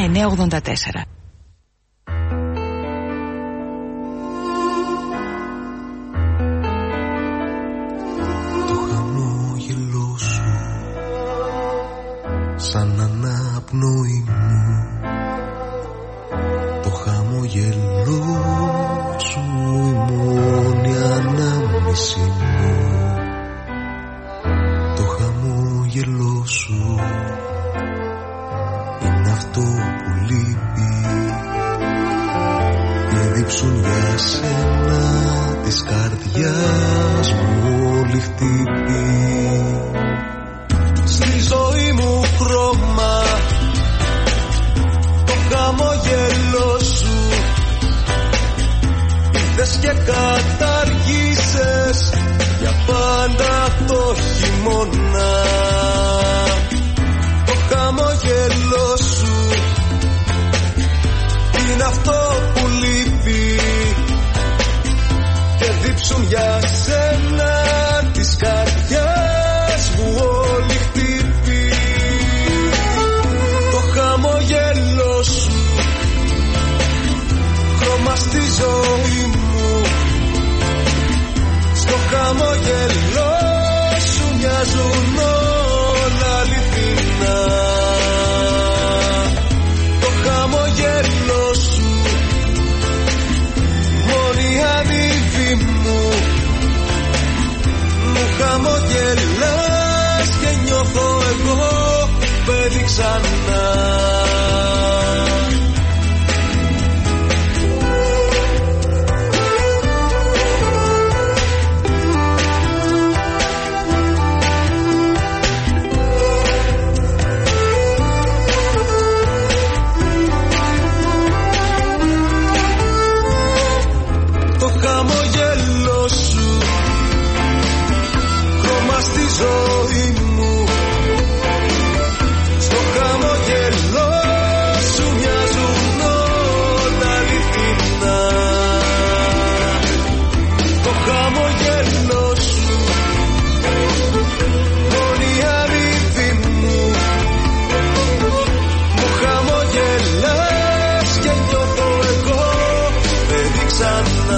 984. Σαν αναπνοή μου, το χαμογελό σου η μόνη ανάμνηση μου. Το χαμογελό σου είναι αυτό που λείπει. Και δίψουν για σένα της καρδιάς μου όλη χτύπη. Στη ζωή μου χρώμα το χαμογελό σου ήρθες και καταργήσες για πάντα το χειμώνα. Το χαμογελό σου είναι αυτό που λείπει και δίψουν για σένα της καρδιάς μου όλη χτύπη. Το χαμογελό σου χρώμα στη ζωή μου. Στο χαμογελό σου μοιάζουν όλα αληθινά. Το χαμογελό σου μόνη ανήφη μου. Μου χαμογελάς και νιώθω εγώ παιδί ξανά. Το χαμογελό σου χρώμα στη ζωή μου. Στο χαμογελό σου μοιάζουν όλα αληθινά. Το χαμογελό σου μόνη αλήθη μου. Μου χαμογελάς και νιώθω εγώ παιδί ξανά.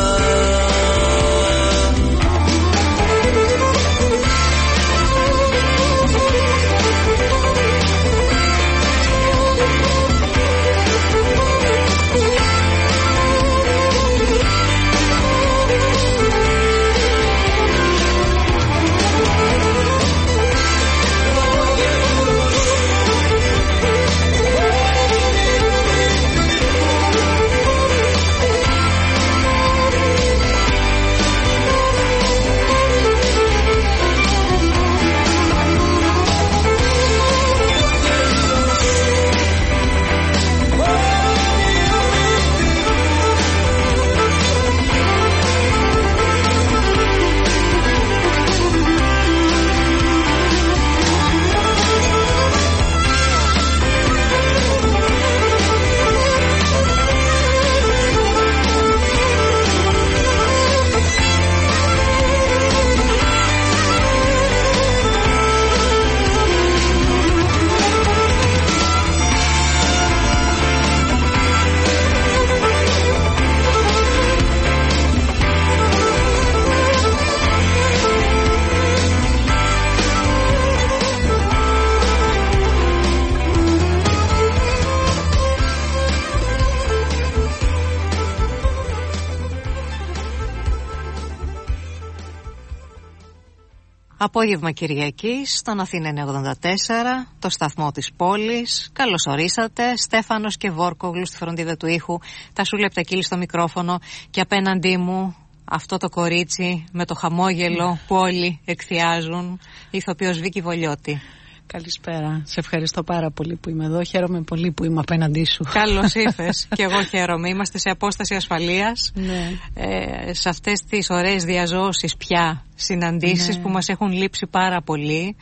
Απόγευμα Κυριακής, στον Αθήνα 984, το σταθμό της πόλης. Καλώς ορίσατε. Στέφανος και Βόρκογλου στη φροντίδα του ήχου. Τα σου λεπτακύλι στο μικρόφωνο και απέναντί μου αυτό το κορίτσι με το χαμόγελο που όλοι εκθιάζουν, η ηθοποιός Βίκη Βολιώτη. Καλησπέρα. Σε ευχαριστώ πάρα πολύ που είμαι εδώ. Χαίρομαι πολύ που είμαι απέναντί σου. Καλώς ήρθες. Και εγώ χαίρομαι. Είμαστε σε απόσταση ασφαλείας. Ναι. Σε αυτές τις ωραίες διαζώσεις πια συναντήσεις, ναι, που μας έχουν λείψει πάρα πολύ.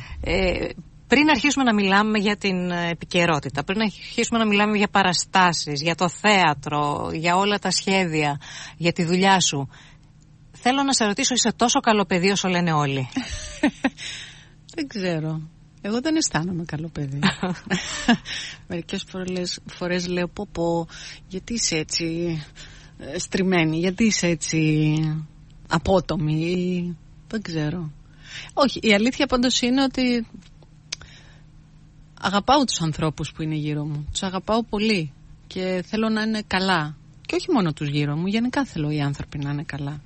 Πριν αρχίσουμε να μιλάμε για την επικαιρότητα, πριν αρχίσουμε να μιλάμε για παραστάσεις, για το θέατρο, για όλα τα σχέδια, για τη δουλειά σου, θέλω να σε ρωτήσω, είσαι τόσο καλό παιδί όσο λένε όλοι? Δεν ξέρω. Εγώ δεν αισθάνομαι καλό παιδί. Μερικές φορές λέω πω, γιατί είσαι έτσι στριμμένη, γιατί είσαι έτσι απότομη, δεν ξέρω. Όχι, η αλήθεια πάντως είναι ότι αγαπάω τους ανθρώπους που είναι γύρω μου. Τους αγαπάω πολύ και θέλω να είναι καλά. Και όχι μόνο τους γύρω μου, γενικά θέλω οι άνθρωποι να είναι καλά.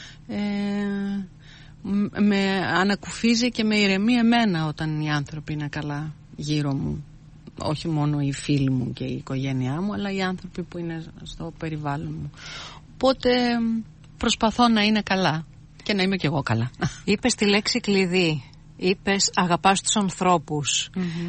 Με ανακουφίζει και με ηρεμεί εμένα όταν οι άνθρωποι είναι καλά γύρω μου. Όχι μόνο οι φίλοι μου και η οικογένειά μου, αλλά οι άνθρωποι που είναι στο περιβάλλον μου. Οπότε προσπαθώ να είναι καλά και να είμαι κι εγώ καλά. Είπες τη λέξη κλειδί. Είπες αγαπάς τους ανθρώπους.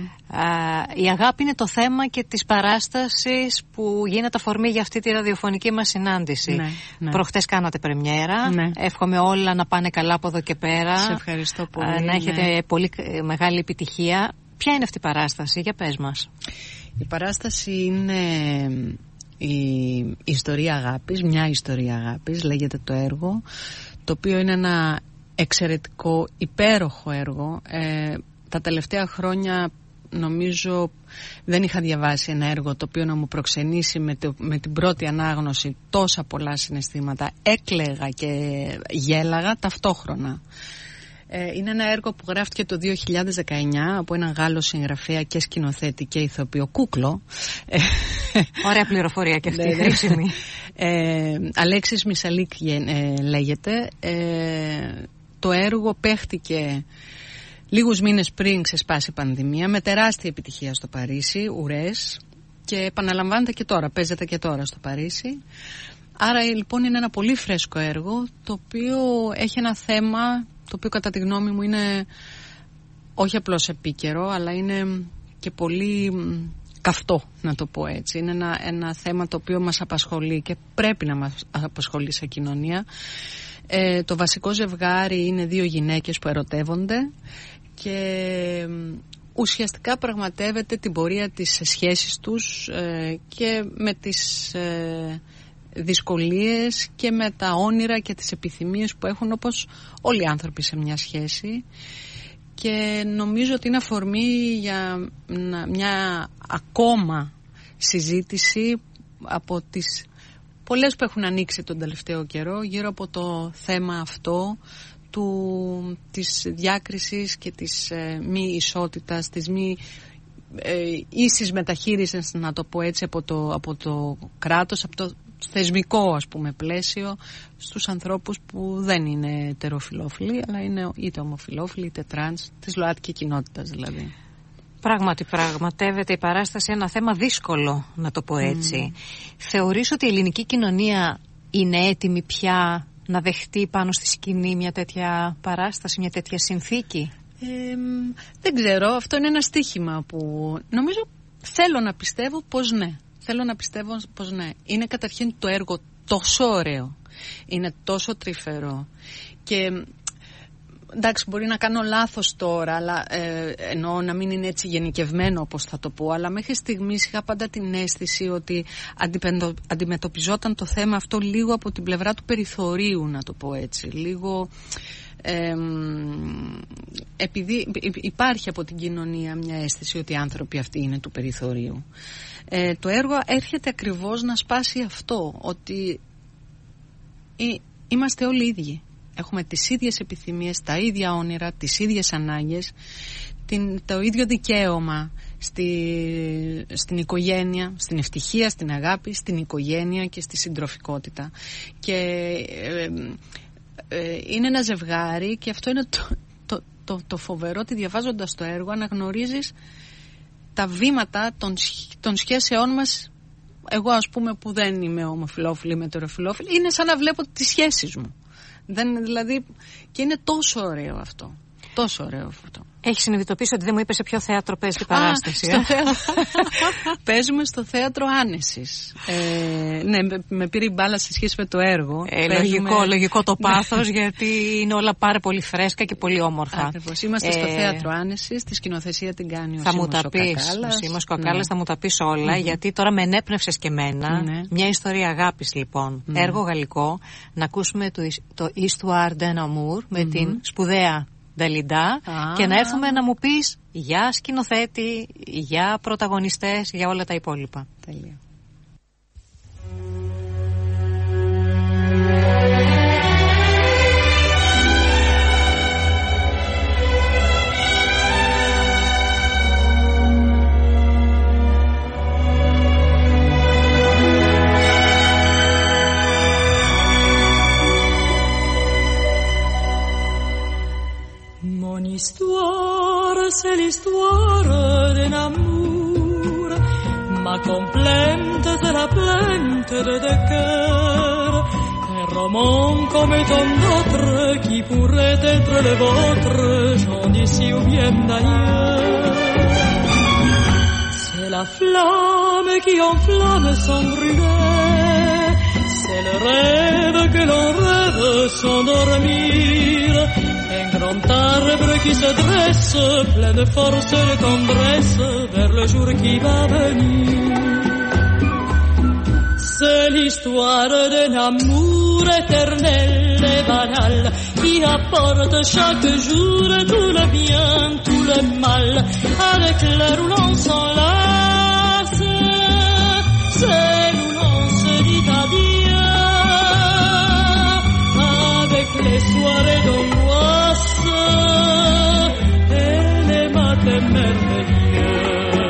Η αγάπη είναι το θέμα και της παράστασης που γίνεται αφορμή για αυτή τη ραδιοφωνική μας συνάντηση. Ναι. Προχτές κάνατε πρεμιέρα. Ναι. Εύχομαι όλα να πάνε καλά από εδώ και πέρα. Σε ευχαριστώ πολύ. Να έχετε πολύ μεγάλη επιτυχία. Ποια είναι αυτή η παράσταση, για πες μας. Η παράσταση είναι η ιστορία αγάπης, μια ιστορία αγάπης, λέγεται το έργο, το οποίο είναι ένα εξαιρετικό, υπέροχο έργο. Τα τελευταία χρόνια νομίζω δεν είχα διαβάσει ένα έργο το οποίο να μου προξενήσει με την πρώτη ανάγνωση τόσα πολλά συναισθήματα. Έκλαιγα και γέλαγα ταυτόχρονα. Είναι ένα έργο που γράφτηκε το 2019 από έναν Γάλλο συγγραφέα και σκηνοθέτη και ηθοποιό, Κούκλο. Ωραία πληροφορία και αυτή, χρήσιμη. Αλέξης Μισαλίκ λέγεται. Το έργο παίχτηκε λίγους μήνες πριν ξεσπάσει η πανδημία, με τεράστια επιτυχία στο Παρίσι, ουρές, και επαναλαμβάνεται και τώρα, παίζεται και τώρα στο Παρίσι. Άρα λοιπόν είναι ένα πολύ φρέσκο έργο, το οποίο έχει ένα θέμα, το οποίο κατά τη γνώμη μου είναι όχι απλώς επίκαιρο, αλλά είναι και πολύ καυτό, να το πω έτσι. Είναι ένα θέμα το οποίο μας απασχολεί και πρέπει να μας απασχολεί σε κοινωνία. Το βασικό ζευγάρι είναι δύο γυναίκες που ερωτεύονται και ουσιαστικά πραγματεύεται την πορεία της σχέσης τους και με τις δυσκολίες και με τα όνειρα και τις επιθυμίες που έχουν, όπως όλοι οι άνθρωποι σε μια σχέση. Και νομίζω ότι είναι αφορμή για μια ακόμα συζήτηση από τις πολλές που έχουν ανοίξει τον τελευταίο καιρό γύρω από το θέμα αυτό της διάκρισης και της μη ισότητας, της μη ίσης μεταχείρισης, να το πω έτσι, από το κράτος, από το θεσμικό, ας πούμε, πλαίσιο στους ανθρώπους που δεν είναι ετεροφιλόφιλοι, αλλά είναι είτε ομοφιλόφιλοι είτε τρανς, της ΛΟΑΤΚΙ κοινότητας δηλαδή. Πράγματι πραγματεύεται η παράσταση ένα θέμα δύσκολο, να το πω έτσι. Θεωρείς ότι η ελληνική κοινωνία είναι έτοιμη πια να δεχτεί πάνω στη σκηνή μια τέτοια παράσταση, μια τέτοια συνθήκη? Δεν ξέρω, αυτό είναι ένα στοίχημα που νομίζω, θέλω να πιστεύω πως ναι. Θέλω να πιστεύω πως ναι. Είναι καταρχήν το έργο τόσο ωραίο, είναι τόσο τρυφερό και εντάξει, μπορεί να κάνω λάθος τώρα, αλλά εννοώ να μην είναι έτσι γενικευμένο όπως θα το πω, αλλά μέχρι στιγμής είχα πάντα την αίσθηση ότι αντιμετωπιζόταν το θέμα αυτό λίγο από την πλευρά του περιθωρίου, να το πω έτσι, λίγο επειδή υπάρχει από την κοινωνία μια αίσθηση ότι οι άνθρωποι αυτοί είναι του περιθωρίου. Το έργο έρχεται ακριβώς να σπάσει αυτό, ότι είμαστε όλοι ίδιοι. Έχουμε τις ίδιες επιθυμίες, τα ίδια όνειρα, τις ίδιες ανάγκες, το ίδιο δικαίωμα στην οικογένεια, στην ευτυχία, στην αγάπη, στην οικογένεια και στη συντροφικότητα. Και είναι ένα ζευγάρι, και αυτό είναι το φοβερό, ότι διαβάζοντας το έργο αναγνωρίζεις τα βήματα των σχέσεών μας. Εγώ, ας πούμε, που δεν είμαι ομοφυλόφιλη, είμαι ετεροφιλόφιλη, είναι σαν να βλέπω τις σχέσεις μου. Δηλαδή, και είναι τόσο ωραίο αυτό. Τόσο ωραίο αυτό. Έχει συνειδητοποιήσει ότι δεν μου είπε σε ποιο θέατρο παίζει την παράσταση? Παίζουμε στο θέατρο Άνεσης. Ναι, με πήρε η μπάλα σε σχέση με το έργο. Λογικό το πάθος, γιατί είναι όλα πάρα πολύ φρέσκα και πολύ όμορφα. Ακριβώς. Είμαστε στο θέατρο Άνεσης, τη σκηνοθεσία την κάνει ο Σίμος Κοκάλας. Θα μου τα πεις όλα, γιατί τώρα με ενέπνευσες και εμένα. Μια ιστορία αγάπης, λοιπόν. Έργο γαλλικό. Να ακούσουμε το Histoire d'un amour με την σπουδαία Νταλιντά, και να έρθουμε να μου πεις για σκηνοθέτη, για πρωταγωνιστές, για όλα τα υπόλοιπα. Τέλεια. L'histoire, c'est l'histoire d'un amour. Ma complainte, c'est la plainte de deux cœurs. Un roman comme tant d'autres qui pourrait être le vôtre, j'en d'ici ou bien d'ailleurs. C'est la flamme qui enflamme sans brûler. C'est le rêve que l'on rêve sans dormir. Un grand arbre qui se dresse, plein de force et de tendresse, vers le jour qui va venir. C'est l'histoire d'un amour éternel et banal, qui apporte chaque jour tout le bien, tout le mal, avec l'heure où l'on s'enlace, c'est où l'on se dit adieu, avec les soirées d'angoisse et les matins merveilleux.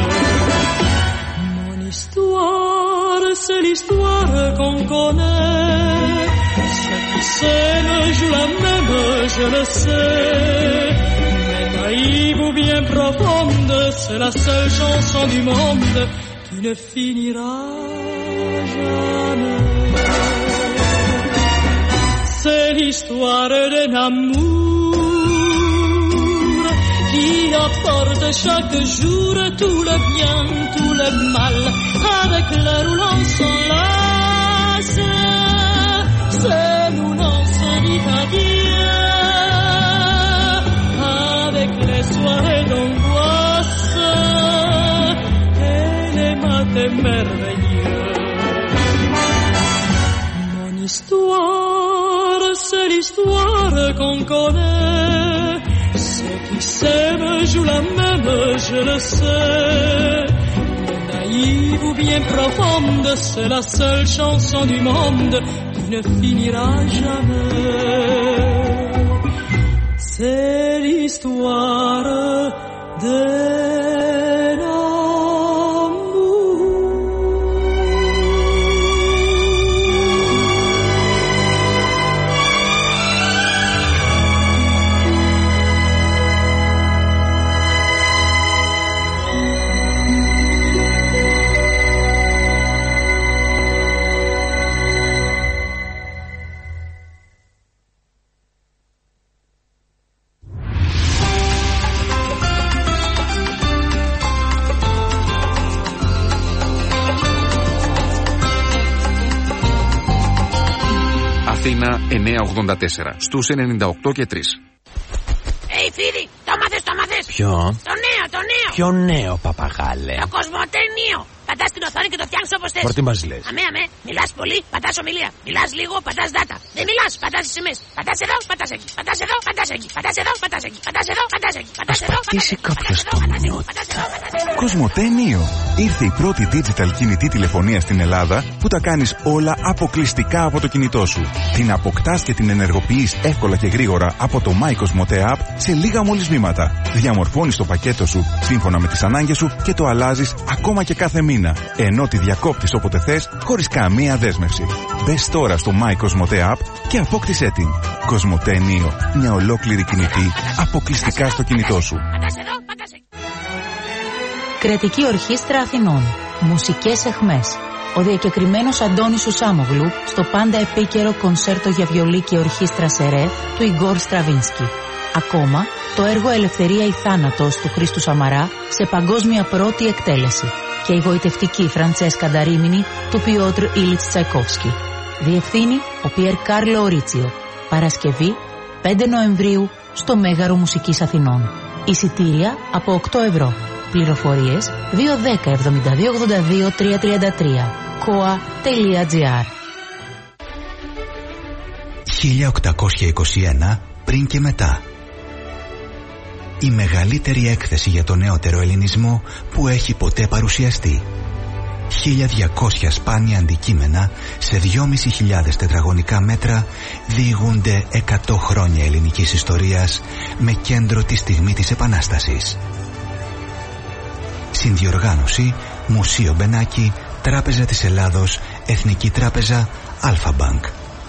Mon histoire, c'est l'histoire qu'on connaît. Ceux qui s'aiment jouent la même, je le sais. Mais naïve ou bien profonde, c'est la seule chanson du monde qui ne finira jamais. C'est l'histoire d'un amour qui apporte chaque jour tout le bien, tout le mal, avec l'heure où l'on s'enlace, c'est où l'on se dit adieu, avec les soirées d'angoisse et les matins merveilleux. Mon histoire, c'est l'histoire qu'on connaît. Ceux qui s'aiment jouent la même, je le sais. Mais naïve ou bien profonde, c'est la seule chanson du monde qui ne finira jamais. C'est l'histoire d'un amour. Αθήνα 984, στους 98 και 3. Φίλοι, το μάθες. Ποιο? Το νέο. Ποιο νέο, παπαγάλε? Το κοσμοτένιο. Πατάς την οθόνη και το φτιάχνεις όπως θες. Τώρα τι μας λες? Αμέ. Μιλάς πολύ, πατάς ομιλία. Μιλάς λίγο, πατάς data. Δεν μιλάς, πατάς SMS. Πατάς εδώ, πατάς εκεί. Πατάς εδώ, πατάς εκεί. Πατάς εδώ, πατάς εκεί. Πατάς εδώ, πατάς εκεί. Ας πατήσει κάποιος το μνιότι. Κοσμοτέ Νίο. Ήρθε η πρώτη digital κινητή τηλεφωνία στην Ελλάδα που τα κάνεις όλα αποκλειστικά από το κινητό σου. Την αποκτάς και την ενεργοποιείς εύκολα και γρήγορα από το My Cosmote App σε λίγα μόλις βήματα. Διαμορφώνεις το πακέτο σου σύμφωνα με τις ανάγκες σου και το αλλάζεις ακόμα και κάθε μήνα. Ενώ τη διακόπτεις όποτε θες, χωρίς καμία δέσμευση. Μπες τώρα στο My Cosmote App και απόκτησέ την. Cosmote Neo. Μια ολόκληρη κινητή αποκλειστικά στο κινητό σου. Κρατική Ορχήστρα Αθηνών. Μουσικές αιχμές. Ο διακεκριμένος Αντώνης Ουσάμογλου στο πάντα επίκαιρο κονσέρτο για βιολί και ορχήστρα Σερέ του Ιγκόρ Στραβίνσκι. Ακόμα, το έργο Ελευθερία ή Θάνατος του Χρήστου Σαμαρά σε παγκόσμια πρώτη εκτέλεση και η γοητευτική Φραντσέσκα Νταρίμινη του Πιότρ Ήλιτς Τσαϊκόφσκι. Διευθύνει ο Πιέρ Κάρλο Ορίτσιο. Παρασκευή 5 Νοεμβρίου στο Μέγαρο Μουσικής Αθηνών. Εισιτήρια από 8 ευρώ. Πληροφορίες 210 72 82 333 koa.gr. 1821 πριν και μετά. η μεγαλύτερη έκθεση για τον νεότερο ελληνισμό που έχει ποτέ παρουσιαστεί. 1.200 σπάνια αντικείμενα σε 2.500 τετραγωνικά μέτρα διηγούνται 100 χρόνια ελληνικής ιστορίας με κέντρο τη στιγμή της Επανάστασης. Συνδιοργάνωση Μουσείο Μπενάκη, Τράπεζα της Ελλάδος, Εθνική Τράπεζα, Αλφα Μπανκ.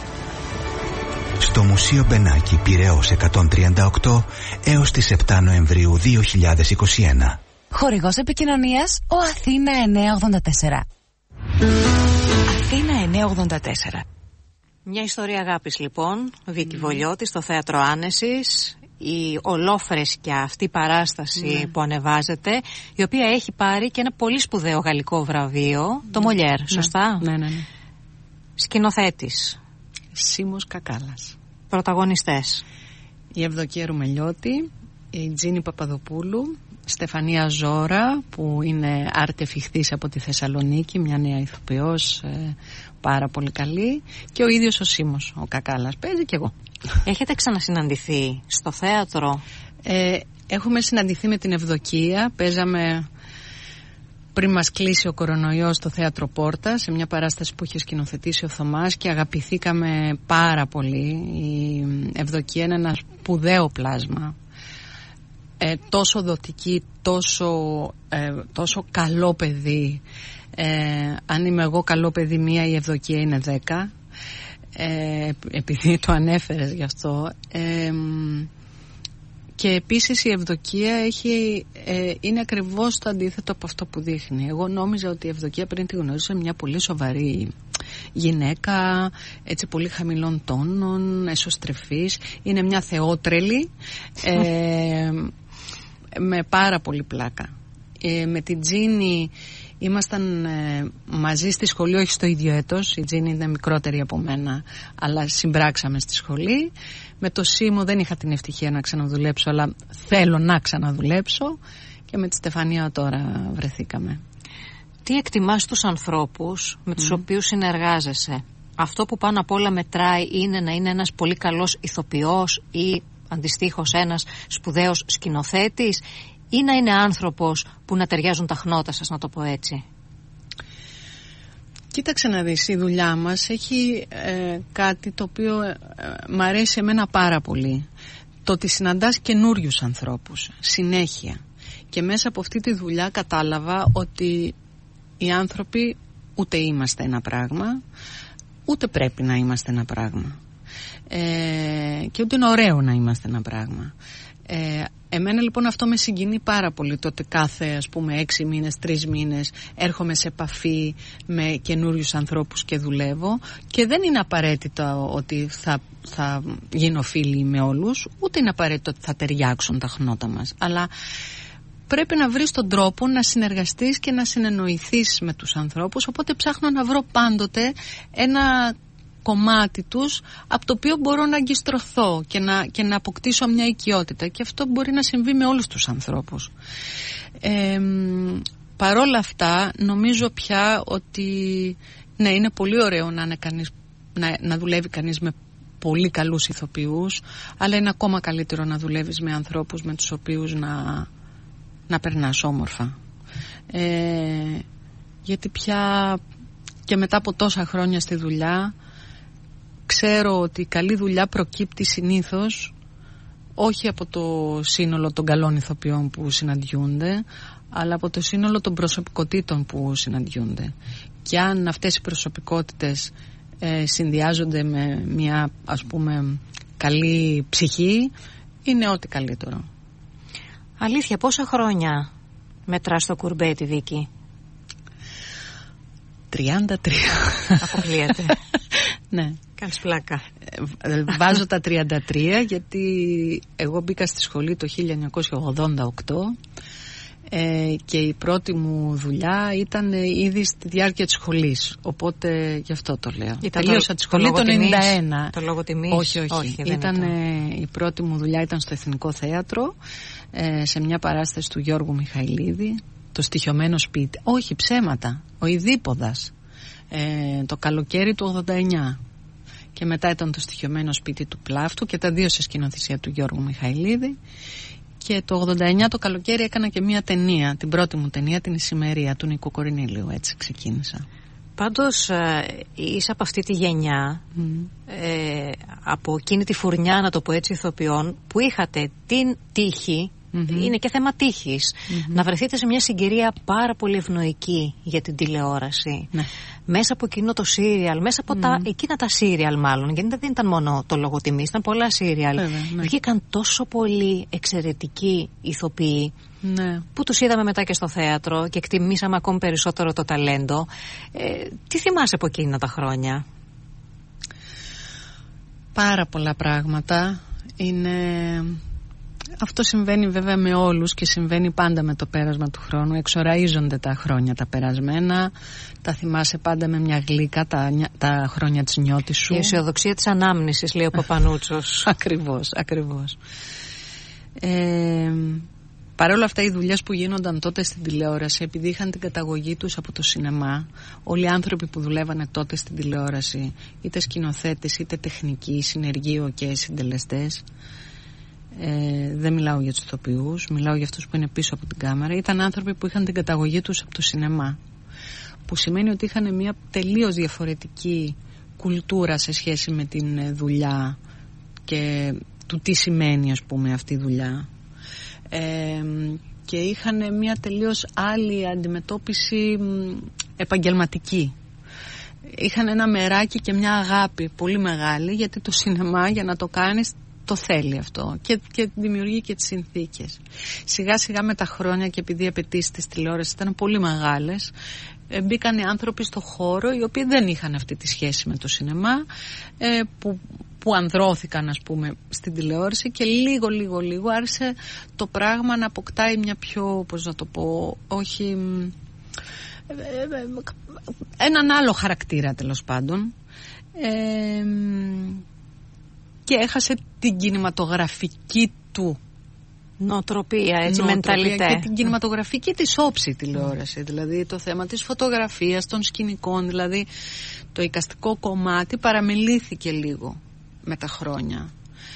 Στο Μουσείο Μπενάκη, Πειραιώς 138 έως τις 7 Νοεμβρίου 2021. Χορηγός επικοινωνίας ο Αθήνα 984. Αθήνα 984. Μια ιστορία αγάπης λοιπόν, Βίκη Βολιώτη, στο Θέατρο Άνεσης. Η ολόφρεσκια αυτή παράσταση που ανεβάζεται, η οποία έχει πάρει και ένα πολύ σπουδαίο γαλλικό βραβείο, το Μολιέρ, σωστά? Ναι. Σκηνοθέτης Σίμος Κακάλας. Πρωταγωνιστές Η Ευδοκία Ρουμελιώτη, η Τζίνη Παπαδοπούλου, Στεφανία Ζώρα που είναι αρτεφιχθής από τη Θεσσαλονίκη, μια νέα ηθοποιός πάρα πολύ καλή, και ο ίδιος ο Σίμος ο Κακάλας παίζει, και εγώ. Έχετε ξανασυναντηθεί στο θέατρο? Έχουμε συναντηθεί με την Ευδοκία, παίζαμε πριν μας κλείσει ο κορονοϊός στο Θέατρο Πόρτα, σε μια παράσταση που είχε σκηνοθετήσει ο Θωμάς, και αγαπηθήκαμε πάρα πολύ. Η Ευδοκία είναι ένα σπουδαίο πλάσμα, τόσο δοτική, τόσο καλό παιδί. Αν είμαι εγώ καλό παιδί μία, η Ευδοκία είναι 10, επειδή το ανέφερες γι' αυτό. Και επίσης η Ευδοκία είναι ακριβώς το αντίθετο από αυτό που δείχνει. Εγώ νόμιζα ότι η Ευδοκία πριν τη γνώρισα μια πολύ σοβαρή γυναίκα, έτσι πολύ χαμηλών τόνων, εσωστρεφής. Είναι μια θεότρελη, με πάρα πολύ πλάκα. Με την Τζίνη ήμασταν μαζί στη σχολή, όχι στο ίδιο έτος. Η Τζίνη είναι μικρότερη από μένα, αλλά συμπράξαμε στη σχολή. Με το Σίμο δεν είχα την ευτυχία να ξαναδουλέψω, αλλά θέλω να ξαναδουλέψω, και με τη Στεφανία τώρα βρεθήκαμε. Τι εκτιμάς τους ανθρώπους με τους οποίους συνεργάζεσαι? Αυτό που πάνω απ' όλα μετράει είναι να είναι ένας πολύ καλός ηθοποιός ή αντιστοίχως ένας σπουδαίος σκηνοθέτης, ή να είναι άνθρωπος που να ταιριάζουν τα χνότα σας, να το πω έτσι? Κοίταξε να δεις, η δουλειά μας έχει κάτι το οποίο μ' αρέσει εμένα πάρα πολύ. Το ότι συναντάς καινούριους ανθρώπους συνέχεια, και μέσα από αυτή τη δουλειά κατάλαβα ότι οι άνθρωποι ούτε είμαστε ένα πράγμα, ούτε πρέπει να είμαστε ένα πράγμα, και ούτε είναι ωραίο να είμαστε ένα πράγμα. Εμένα λοιπόν αυτό με συγκινεί πάρα πολύ, το ότι κάθε 6 μήνες, 3 μήνες έρχομαι σε επαφή με καινούριους ανθρώπους και δουλεύω, και δεν είναι απαραίτητο ότι θα γίνω φίλη με όλους, ούτε είναι απαραίτητο ότι θα ταιριάξουν τα χνότα μας, αλλά πρέπει να βρεις τον τρόπο να συνεργαστείς και να συνεννοηθείς με τους ανθρώπους, οπότε ψάχνω να βρω πάντοτε ένα κομμάτι τους από το οποίο μπορώ να αγκιστρωθώ και να αποκτήσω μια οικειότητα, και αυτό μπορεί να συμβεί με όλους τους ανθρώπους. Παρόλα αυτά νομίζω πια ότι ναι, είναι πολύ ωραίο να δουλεύει κανείς με πολύ καλούς ηθοποιούς, αλλά είναι ακόμα καλύτερο να δουλεύεις με ανθρώπους με τους οποίους να περνάς όμορφα, γιατί πια και μετά από τόσα χρόνια στη δουλειά ξέρω ότι η καλή δουλειά προκύπτει συνήθως όχι από το σύνολο των καλών ηθοποιών που συναντιούνται, αλλά από το σύνολο των προσωπικότητων που συναντιούνται. Και αν αυτές οι προσωπικότητες συνδυάζονται με μια, ας πούμε, καλή ψυχή, είναι ό,τι καλύτερο. Αλήθεια, πόσα χρόνια μετράς το κουρμπέτι, Βίκη? 33. Αποκλείεται. Ναι. Κάνεις πλάκα. Βάζω τα 33 γιατί εγώ μπήκα στη σχολή το 1988 και η πρώτη μου δουλειά ήταν ήδη στη διάρκεια της σχολής, οπότε γι' αυτό το λέω. Τελείωσα τη σχολή το 91. Το λόγο τιμής? Όχι, η πρώτη μου δουλειά ήταν στο Εθνικό Θέατρο, σε μια παράσταση του Γιώργου Μιχαηλίδη, το Στοιχειωμένο Σπίτι. Όχι, ψέματα, ο Ιδίποδας, το καλοκαίρι του 89. Και μετά ήταν το Στοιχειωμένο Σπίτι του Πλάφτου, και τα δύο σε σκηνοθεσία του Γιώργου Μιχαηλίδη. Και το 89 το καλοκαίρι έκανα και μια ταινία, την πρώτη μου ταινία, την Ησημερία του Νίκου Κορινήλιου. Έτσι ξεκίνησα. Πάντως είσαι από αυτή τη γενιά, από εκείνη τη φουρνιά, να το πω έτσι, ηθοποιών, που είχατε την τύχη, είναι και θέμα τύχης, να βρεθείτε σε μια συγκυρία πάρα πολύ ευνοϊκή για την τηλεόραση. Ναι. Μέσα από εκείνο το σύριαλ, μέσα από εκείνα τα σύριαλ μάλλον, γιατί δεν ήταν μόνο το Λόγο Τιμής, ήταν πολλά σύριαλ. Βγήκαν τόσο πολλοί εξαιρετικοί ηθοποιοί, που τους είδαμε μετά και στο θέατρο και εκτιμήσαμε ακόμη περισσότερο το ταλέντο. Τι θυμάσαι από εκείνα τα χρόνια? Πάρα πολλά πράγματα. Αυτό συμβαίνει βέβαια με όλους και συμβαίνει πάντα με το πέρασμα του χρόνου. Εξοραίζονται τα χρόνια τα περασμένα. Τα θυμάσαι πάντα με μια γλύκα τα χρόνια της νιώτης σου. Η αισιοδοξία της ανάμνησης, λέει ο Παπανούτσος. Ακριβώς. Παρ' όλα αυτά, οι δουλειές που γίνονταν τότε στην τηλεόραση, επειδή είχαν την καταγωγή τους από το σινεμά, όλοι οι άνθρωποι που δουλεύανε τότε στην τηλεόραση, είτε σκηνοθέτες είτε τεχνικοί, συνεργείο και συντελεστές, δεν μιλάω για τους ηθοποιούς, μιλάω για αυτούς που είναι πίσω από την κάμερα, ήταν άνθρωποι που είχαν την καταγωγή τους από το σινεμά, που σημαίνει ότι είχαν μια τελείως διαφορετική κουλτούρα σε σχέση με την δουλειά και του τι σημαίνει, ας πούμε, αυτή η δουλειά. Και είχαν μια τελείως άλλη αντιμετώπιση επαγγελματική. Είχαν ένα μεράκι και μια αγάπη πολύ μεγάλη, γιατί το σινεμά, για να το κάνεις, το θέλει αυτό και δημιουργεί και τις συνθήκες. Σιγά σιγά με τα χρόνια, και επειδή οι απαιτήσεις της τηλεόρασης ήταν πολύ μεγάλες, μπήκαν οι άνθρωποι στο χώρο οι οποίοι δεν είχαν αυτή τη σχέση με το σινεμά, που ανδρώθηκαν, ας πούμε, στην τηλεόραση, και λίγο άρχισε το πράγμα να αποκτάει μια πιο, πώς να το πω, όχι, έναν άλλο χαρακτήρα, τέλος πάντων, και έχασε την κινηματογραφική του νοοτροπία, έτσι, μενταλιτέ, και την κινηματογραφική της όψη τηλεόραση, δηλαδή το θέμα της φωτογραφίας, των σκηνικών, δηλαδή το εικαστικό κομμάτι παραμελήθηκε λίγο με τα χρόνια.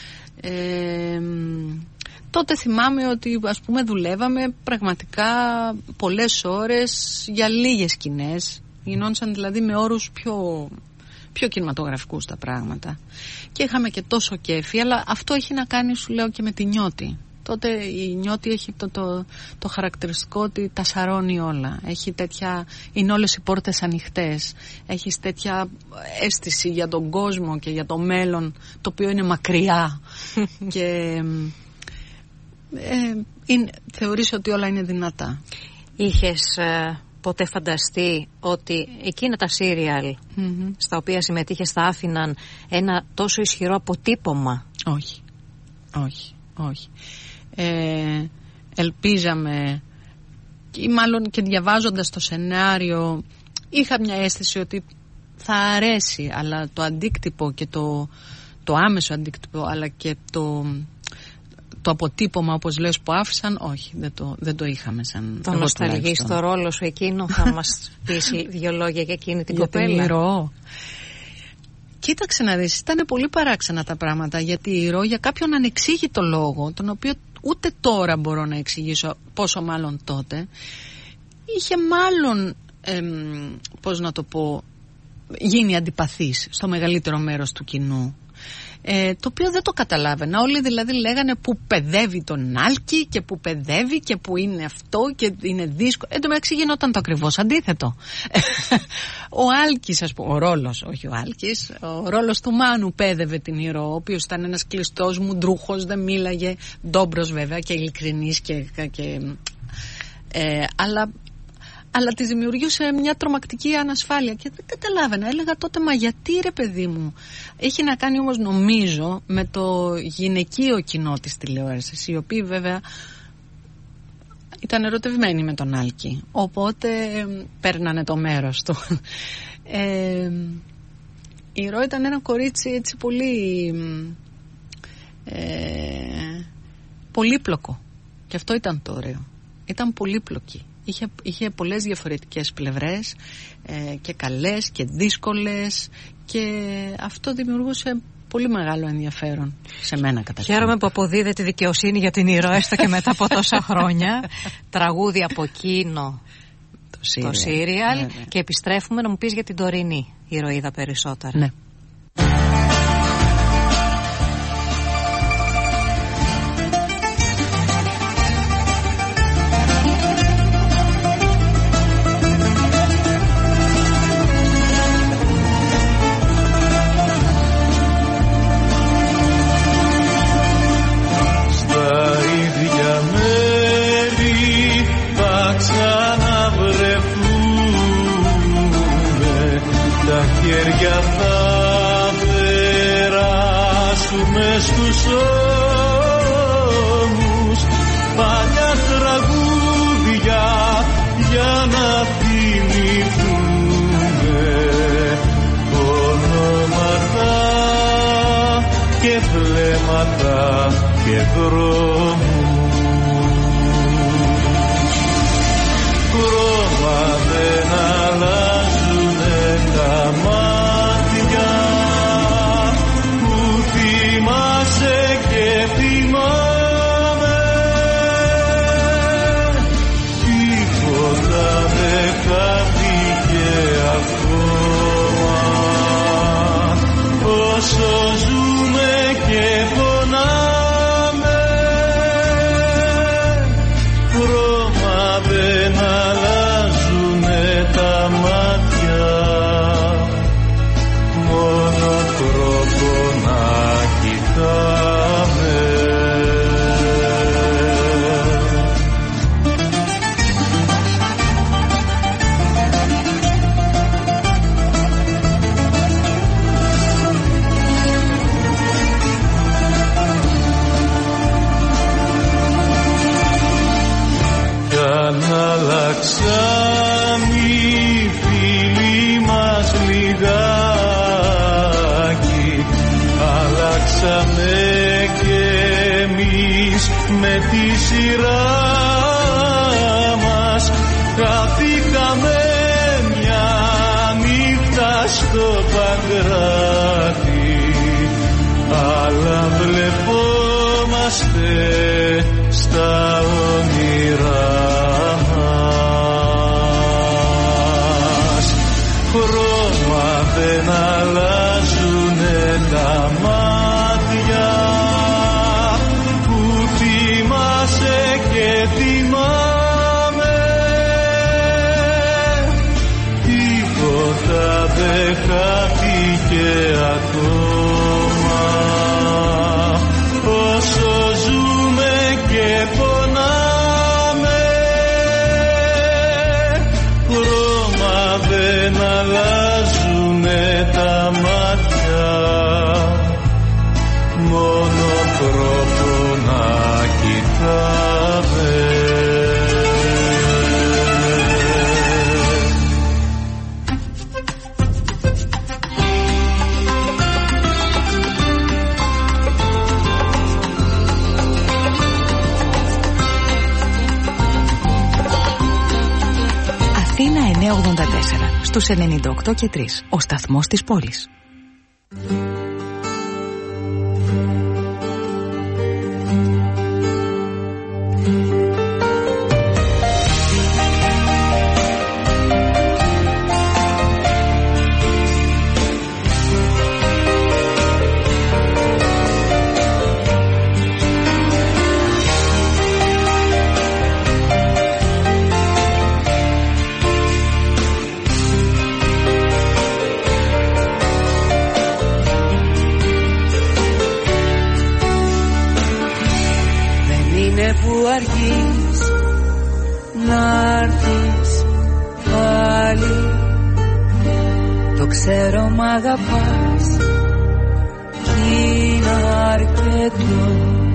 Τότε θυμάμαι ότι, ας πούμε, δουλεύαμε πραγματικά πολλές ώρες για λίγες σκηνές, γινόντουσαν δηλαδή με όρους πιο κινηματογραφικούς τα πράγματα, και είχαμε και τόσο κέφι, αλλά αυτό έχει να κάνει, σου λέω, και με τη νιώτη. Τότε η νιώτη έχει το χαρακτηριστικό ότι τα σαρώνει όλα. Έχει είναι όλες οι πόρτες ανοιχτές. Έχεις τέτοια αίσθηση για τον κόσμο και για το μέλλον, το οποίο είναι μακριά. Και θεωρείς ότι όλα είναι δυνατά. Είχες ποτέ φανταστεί ότι εκείνα τα σύριαλ στα οποία συμμετείχες θα άφηναν ένα τόσο ισχυρό αποτύπωμα? Όχι. Ελπίζαμε, ή μάλλον και διαβάζοντας το σενάριο είχα μια αίσθηση ότι θα αρέσει, αλλά το αντίκτυπο και το άμεσο αντίκτυπο, αλλά και το αποτύπωμα, όπως λες, που άφησαν, όχι, δεν το είχαμε σαν. Το νοσταλγείς στο ρόλο σου εκείνο? Θα μας πεις δύο λόγια για εκείνη την κοπέλα? Ηρώ. Κοίταξε να δεις, ήταν πολύ παράξενα τα πράγματα, γιατί η Ηρώ, για κάποιον ανεξήγητο λόγο, τον οποίο ούτε τώρα μπορώ να εξηγήσω, πόσο μάλλον τότε, είχε μάλλον, πώς να το πω, γίνει αντιπαθής στο μεγαλύτερο μέρος του κοινού. Το οποίο δεν το καταλάβαινα. Όλοι δηλαδή λέγανε που παιδεύει τον Άλκη και που παιδεύει και που είναι αυτό και είναι δύσκολο. Εν τω μεταξύ γινόταν το ακριβώς αντίθετο. Ο Άλκης, ας πούμε, ο ρόλος, όχι ο Άλκης, ο ρόλος του Μάνου πέδευε την Ηρώ, ο οποίος ήταν ένας κλειστός μουντρούχος, δεν μίλαγε, ντόμπρος βέβαια και ειλικρινής αλλά της δημιουργούσε μια τρομακτική ανασφάλεια και δεν καταλάβαινα. Έλεγα τότε, μα γιατί ρε παιδί μου? Έχει να κάνει όμως, νομίζω, με το γυναικείο κοινό της τηλεόρασης, οι οποίοι βέβαια ήταν ερωτευμένοι με τον Άλκη, οπότε παίρνανε το μέρος του. Η Ρο ήταν ένα κορίτσι έτσι πολύ πολύπλοκο, και αυτό ήταν το ωραίο. Ήταν πολύπλοκη. Είχε πολλές διαφορετικές πλευρές, και καλές και δύσκολες, και αυτό δημιουργούσε πολύ μεγάλο ενδιαφέρον σε μένα καταρχήν. Χαίρομαι που αποδίδεται δικαιοσύνη για την ηρωά, έστω και μετά από τόσα χρόνια. Τραγούδι από εκείνο το σύριαλ. Και επιστρέφουμε να μου πεις για την τωρινή ηρωίδα περισσότερα. Ναι. χέρια θα περάσουμε στους ώμους παλιά τραγούδια για να θυμηθούμε ονόματα και βλέμματα και δρόμους. Χρώμα δεν αλλάζουνε τα μάτια που θυμάσαι και θυμάμαι. Τίποτα δεν χάθηκε ακόμα όσο ζούμε και πονάμε. Χρώμα δεν αλλάζουνε τα μάτια, μόνο τρόπο να κοιτάμε. Κι αν αλλάξαν οι φίλοι μας λιγάκι, αλλάξαμε κι εμείς με τη σειρά μας. Χαθήκαμε μια νύχτα στο Παγκράτη, αλλά βλεπόμαστε στα όνειρά μας. Χρώμα δεν αλλάζουνε τα μάτια που θυμάσαι και θυμάμαι. Τίποτα δεν χάθηκε ακόμα όσο ζούμε και πονάμε. Χρώμα δεν αλλάζουνε τα μάτια, μόνο τρόπο να κοιτάμε. Αθήνα 984, στους 98 και 3, ο σταθμός της πόλης. Ξέρω μ' αγαπάς κι είναι αρκετό.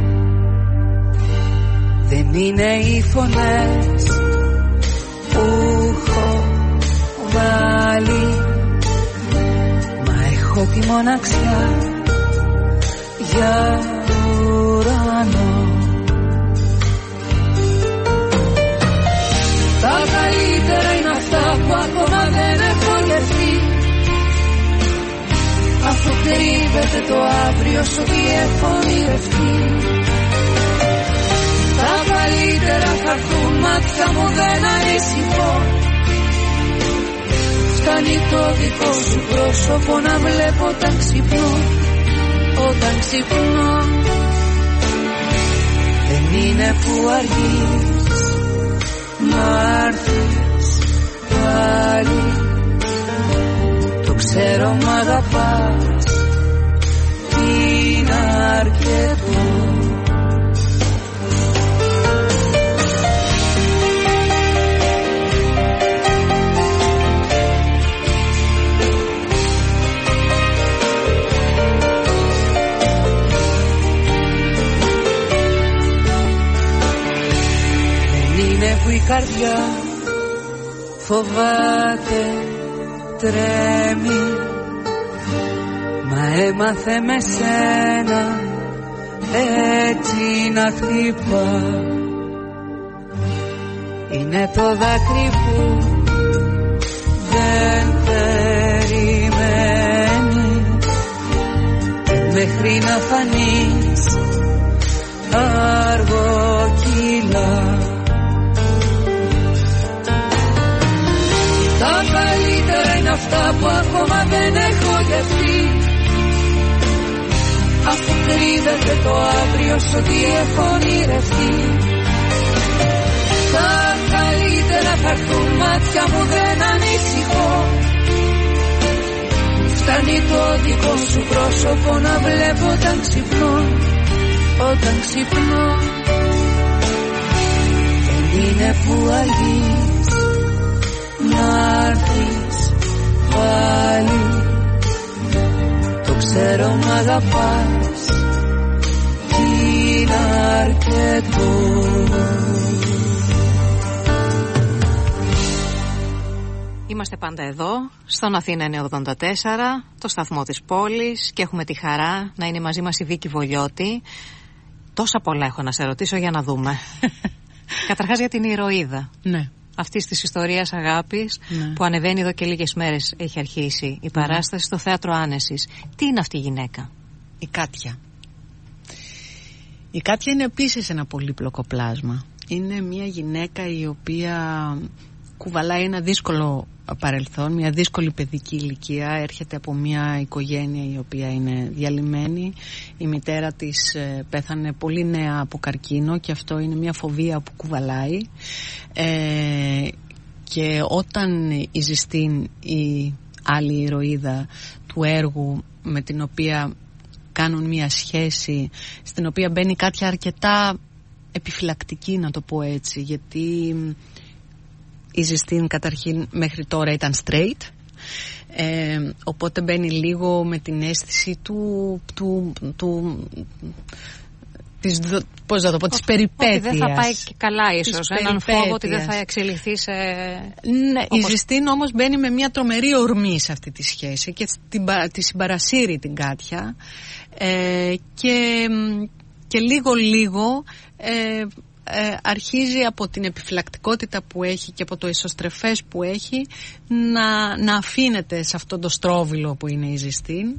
Δεν είναι οι φωνές που έχω βάλει, μα έχω τη μοναξιά για ουρανό. Τα καλύτερα είναι αυτά που ακόμα δεν έχω γευτεί, αφού κρύβεται το αύριο σου τι έχω ονειρευτεί. Τα καλύτερα θα έρθουν, μάτια μου δεν ανησυχώ. Φτάνει το δικό σου πρόσωπο να βλέπω όταν ξυπνώ. Όταν ξυπνώ δεν είναι που αργείς να έρθεις πάλι. Το ξέρω μ' αγαπάς, είναι αρκετό. Που η καρδιά φοβάται, τρέμει, μα έμαθε με σένα έτσι να χτυπά. Είναι το δάκρυ που δεν περιμένει μέχρι να φανείς αργοκύλα. Τα καλύτερα είναι αυτά που ακόμα δεν έχω γευτεί. Αφού κρύβεται το αύριο σου τι έχω ονειρευτεί. Τα καλύτερα θα έρθουν, μάτια μου δεν ανησυχώ. Φτάνει το δικό σου πρόσωπο να βλέπω όταν ξυπνώ. Όταν ξυπνώ δεν είναι που αργείς να έρθεις πάλι. Το ξέρω μ' αγαπάς, είναι αρκετό. Είμαστε πάντα εδώ, στον Αθήνα 984, το σταθμό της πόλης, και έχουμε τη χαρά να είναι μαζί μας η Βίκη Βολιώτη. Τόσα πολλά έχω να σε ρωτήσω, για να δούμε. Καταρχάς για την ηρωίδα. Ναι. Αυτής της ιστορίας αγάπης, ναι, που ανεβαίνει εδώ και λίγες μέρες, έχει αρχίσει η παράσταση στο Θέατρο Άνεσης. Τι είναι αυτή η γυναίκα? Η Κάτια. Η Κάτια είναι επίσης ένα πολύπλοκο πλάσμα. Είναι μια γυναίκα η οποία κουβαλάει ένα δύσκολο παρελθόν, μια δύσκολη παιδική ηλικία. Έρχεται από μια οικογένεια η οποία είναι διαλυμένη. Η μητέρα της πέθανε πολύ νέα από καρκίνο και αυτό είναι μια φοβία που κουβαλάει. Και όταν η Ζηστίν, η άλλη ηρωίδα του έργου, με την οποία κάνουν μια σχέση στην οποία μπαίνει κάτι αρκετά επιφυλακτική, να το πω έτσι, γιατί η Ζηστίν καταρχήν μέχρι τώρα ήταν straight, οπότε μπαίνει λίγο με την αίσθηση πώς να το πω, της περιπέτειας. Ότι δεν θα πάει και καλά ίσως, έναν φόβο ότι δεν θα εξελιχθεί σε... Ναι, η Ζηστίν όμως μπαίνει με μια τρομερή ορμή σε αυτή τη σχέση και τη συμπαρασύρει την Κάτια, και λίγο αρχίζει από την επιφυλακτικότητα που έχει και από το εσωστρεφές που έχει να αφήνεται σε αυτό το στρόβιλο που είναι η Ζηστίν.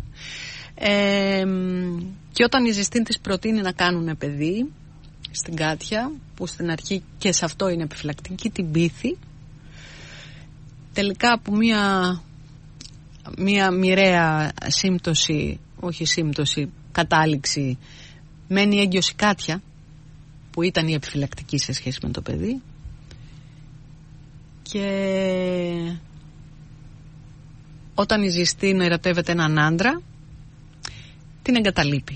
Και όταν η Ζηστίν της προτείνει να κάνουν παιδί στην Κάτια, που στην αρχή και σε αυτό είναι επιφυλακτική, την πείθει. Τελικά από μια μοιραία κατάληξη, μένει έγκυος η Κάτια, που ήταν η επιφυλακτική σε σχέση με το παιδί, και όταν η Ζηστίν ερωτεύεται έναν άντρα, την εγκαταλείπει.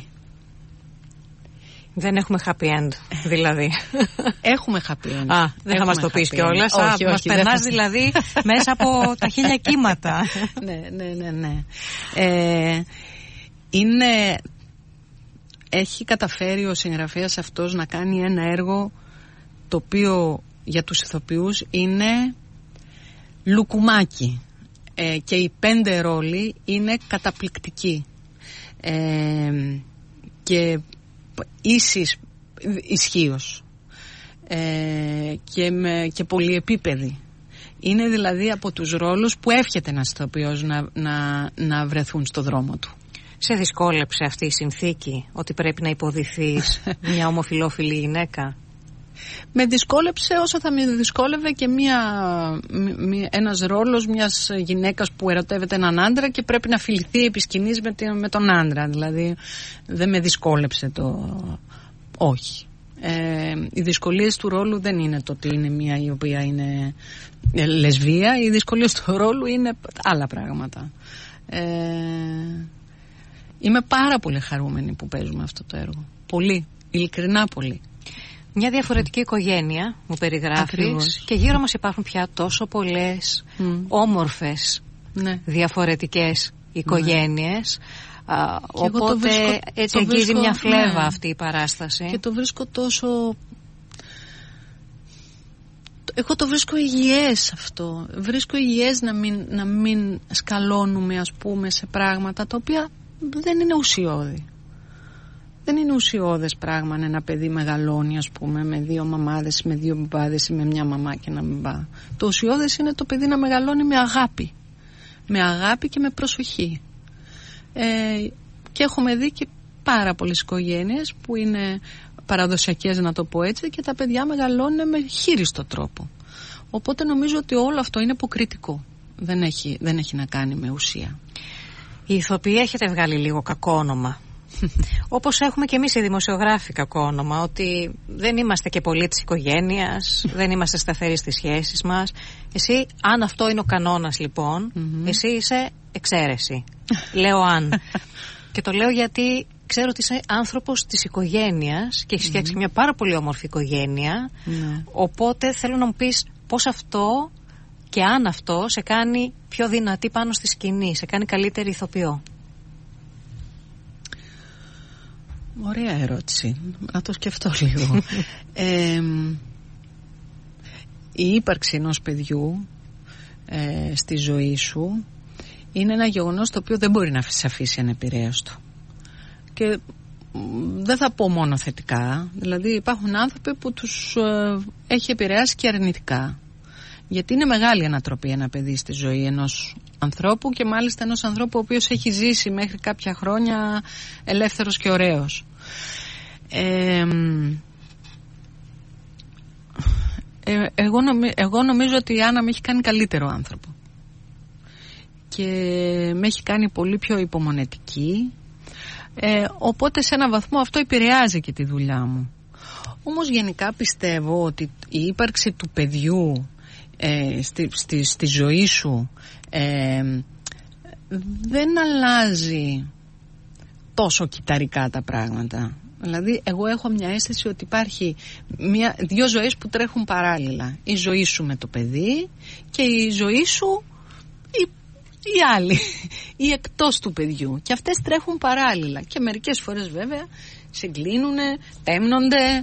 Δεν έχουμε happy end, δηλαδή. Έχουμε happy end. Δεν θα μας το πεις κιόλας. Μας περνάς δηλαδή μέσα από τα 1000 κύματα. Ναι. Έχει καταφέρει ο συγγραφέας αυτός να κάνει ένα έργο το οποίο για τους ηθοποιούς είναι λουκουμάκι, και οι 5 ρόλοι είναι καταπληκτικοί και ίσης ισχύος, και πολυεπίπεδοι. Είναι δηλαδή από τους ρόλους που εύχεται ένας ηθοποιός να βρεθούν στο δρόμο του. Σε δυσκόλεψε αυτή η συνθήκη, ότι πρέπει να υποδηθείς μια ομοφυλόφιλη γυναίκα? Με δυσκόλεψε όσο θα με δυσκόλευε και ένας ρόλος μιας γυναίκας που ερωτεύεται έναν άντρα και πρέπει να φιληθεί επί σκηνής με τον άντρα. Δηλαδή δεν με δυσκόλεψε όχι. Οι δυσκολίες του ρόλου δεν είναι το ότι είναι μια η οποία είναι λεσβία. Οι δυσκολίες του ρόλου είναι άλλα πράγματα. Είμαι πάρα πολύ χαρούμενη που παίζουμε αυτό το έργο. Πολύ, ειλικρινά πολύ. Μια διαφορετική οικογένεια μου περιγράφεις. Ακριβώς. Και γύρω μας υπάρχουν πια τόσο πολλές όμορφες διαφορετικές οικογένειες. Οπότε έτσι αγγίζει μια φλέβα αυτή η παράσταση. Και το βρίσκω τόσο... Εγώ το βρίσκω υγιές αυτό. Βρίσκω υγιές να μην σκαλώνουμε, ας πούμε, σε πράγματα τα οποία δεν είναι ουσιώδη. Δεν είναι ουσιώδες πράγμα ένα παιδί μεγαλώνει, ας πούμε, με 2 μαμάδες, με 2 μπαμπάδες ή με μια μαμά και ένα μπαμπά. Το ουσιώδες είναι το παιδί να μεγαλώνει με αγάπη. Με αγάπη και με προσοχή. Και έχουμε δει και πάρα πολλές οικογένειες που είναι παραδοσιακές, να το πω έτσι, και τα παιδιά μεγαλώνουν με χείριστο τρόπο. Οπότε νομίζω ότι όλο αυτό είναι υποκριτικό. Δεν έχει να κάνει με ουσία. Οι ηθοποιοί έχετε βγάλει λίγο κακό όνομα. Όπως έχουμε και εμείς οι δημοσιογράφοι κακό όνομα, ότι δεν είμαστε και πολλοί της οικογένειας, δεν είμαστε σταθεροί στις σχέσεις μας. Εσύ, αν αυτό είναι ο κανόνας λοιπόν, εσύ είσαι εξαίρεση. Λέω αν. Και το λέω γιατί ξέρω ότι είσαι άνθρωπος της οικογένειας και έχεις φτιάξει μια πάρα πολύ όμορφη οικογένεια. Οπότε θέλω να μου πεις πώς αυτό και αν αυτό σε κάνει πιο δυνατή πάνω στη σκηνή, σε κάνει καλύτερη ηθοποιό. Ωραία ερώτηση. Να το σκεφτώ λίγο. Η ύπαρξη ενός παιδιού στη ζωή σου είναι ένα γεγονός το οποίο δεν μπορεί να σε αφήσει ανεπηρέαστο. Και δεν θα πω μόνο θετικά. Δηλαδή υπάρχουν άνθρωποι που τους έχει επηρεάσει και αρνητικά. Γιατί είναι μεγάλη ανατροπή ένα παιδί στη ζωή ενός ανθρώπου, και μάλιστα ενός ανθρώπου ο οποίος έχει ζήσει μέχρι κάποια χρόνια ελεύθερος και ωραίος. Εγώ νομίζω ότι η Άννα με έχει κάνει καλύτερο άνθρωπο και με έχει κάνει πολύ πιο υπομονετική, οπότε σε ένα βαθμό αυτό επηρεάζει και τη δουλειά μου. Όμως γενικά πιστεύω ότι η ύπαρξη του παιδιού στη ζωή σου δεν αλλάζει τόσο κυταρικά τα πράγματα. Δηλαδή εγώ έχω μια αίσθηση ότι υπάρχει 2 ζωές που τρέχουν παράλληλα. Η ζωή σου με το παιδί και η ζωή σου η άλλη, ή εκτός του παιδιού. Και αυτές τρέχουν παράλληλα και μερικές φορές βέβαια συγκλίνουνε, τέμνονται,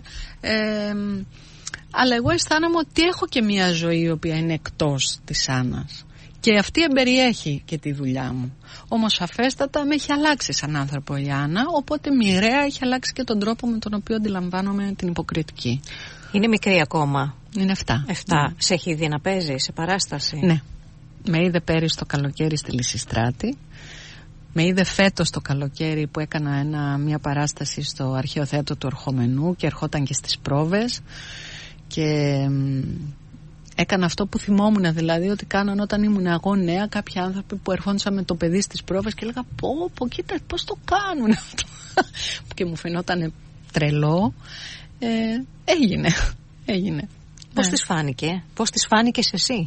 αλλά εγώ αισθάνομαι ότι έχω και μια ζωή η οποία είναι εκτός της Άννας και αυτή εμπεριέχει και τη δουλειά μου. Όμως σαφέστατα με έχει αλλάξει σαν άνθρωπο η Άννα, οπότε μοιραία έχει αλλάξει και τον τρόπο με τον οποίο αντιλαμβάνομαι την υποκριτική. Είναι μικρή ακόμα. Είναι 7. Σε έχει δει να παίζει σε παράσταση? Ναι. Με είδε πέρυσι το καλοκαίρι στη Λυσιστράτη. Με είδε φέτος το καλοκαίρι που έκανα μια παράσταση στο Αρχαίο Θέατρο του Ερχομενού και ερχόταν και στις πρόβες. Και έκανα αυτό που θυμόμουν, δηλαδή ότι κάναν όταν ήμουν εγώ νέα κάποιοι άνθρωποι που ερχόντουσαν με το παιδί στις πρόβες και έλεγα πω κοίτα πώς το κάνουν αυτό, και μου φαινόταν τρελό. Έγινε. Πώς της φάνηκε? Πώς της φάνηκες εσύ?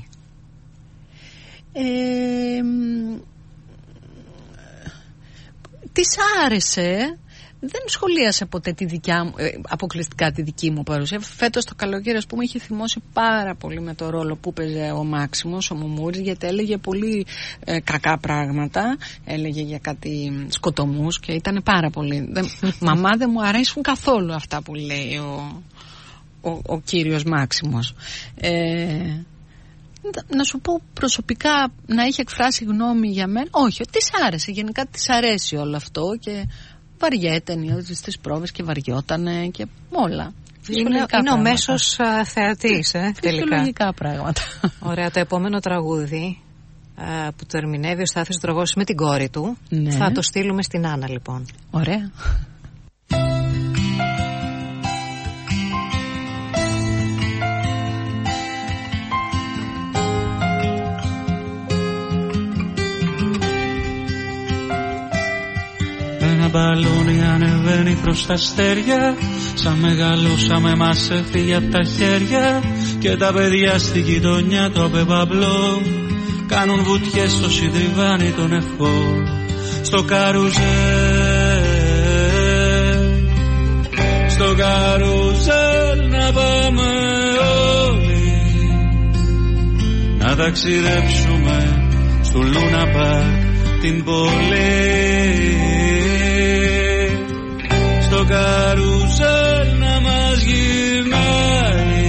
Της άρεσε. Δεν σχολίασε ποτέ τη δικιά μου, αποκλειστικά τη δική μου παρουσία. Φέτος το καλοκαίρι, ας πούμε, είχε θυμώσει πάρα πολύ με το ρόλο που παίζε ο Μάξιμος, ο Μουμούρης, γιατί έλεγε πολύ κακά πράγματα. Έλεγε για κάτι σκοτωμούς και ήταν πάρα πολύ. Μαμά, δεν μου αρέσουν καθόλου αυτά που λέει ο κύριος Μάξιμος. Να σου πω προσωπικά να είχε εκφράσει γνώμη για μένα. Όχι, της άρεσε. Γενικά της αρέσει όλο αυτό και βαριέται στις πρόβες και βαριότανε και όλα. Είναι ο μέσος θεατής, τελικά. Φυσιολογικά πράγματα. Ωραία, το επόμενο τραγούδι που το ερμηνεύει ο Στάθης Δρογός με την κόρη του. Ναι. Θα το στείλουμε στην Άννα λοιπόν. Ωραία. Ένα μπαλόνι ανεβαίνει προς τα αστέρια, σαν μεγαλώσαμε μας έφυγε απ' τα χέρια. Και τα παιδιά στην γειτονιά το απεπαμπλό κάνουν βουτιές στο σιδριβάνι των ευχών. Στο καρουζέλ, στο καρουζέλ να πάμε όλοι, να ταξιδέψουμε στο Λούνα Παρκ την πόλη. Στο καρουζέλ να μας γυρνάει,